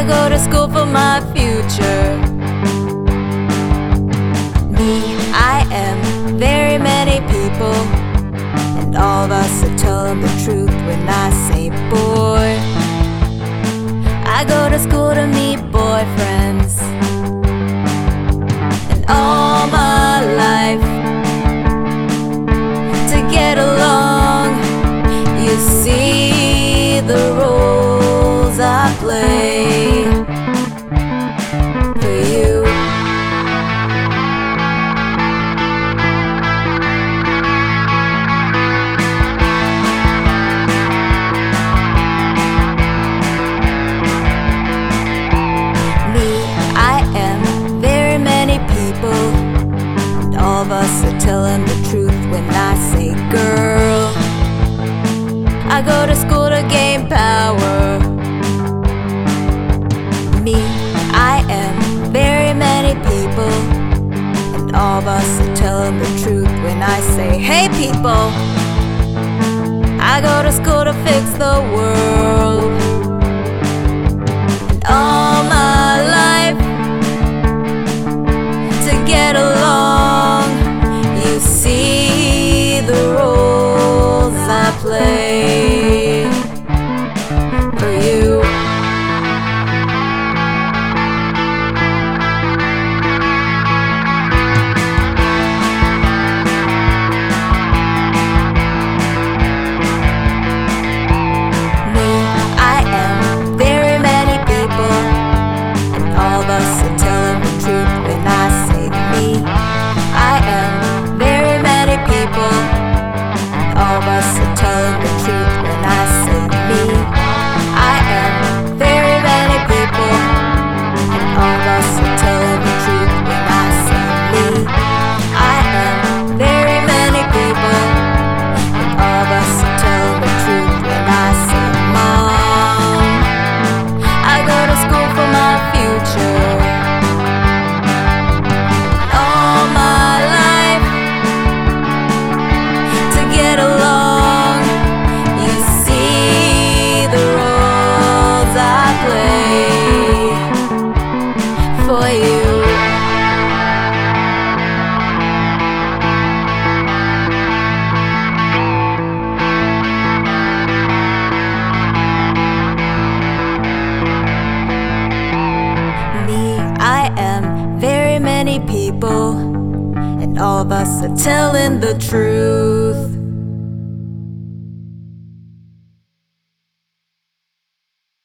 go to school for my future. Me, I am very many people, and all of us are telling the truth when I say boy. I go to school to meet boyfriends, and all my life to get along. You see the roles I play for you. Me, I am very many people, and all of us are telling the truth when I say girl. I go to school to gain power. Me, I am very many people, and all of us are telling the truth when I say, hey people, I go to school to fix the world. And all my life to get along. You see the roles I play for you. Me, I am very many people, and all of us are telling the truth when I say me. I am very many people, and all of us are telling the truth when I say me. I am very many people, and all of us are telling the truth when I say me. I am very many people, and all of us are telling the truth when I say mom. I go to school for my future. All my life to get along. You see the roles I play for you. Me, I am very many people, and all of us are telling the truth.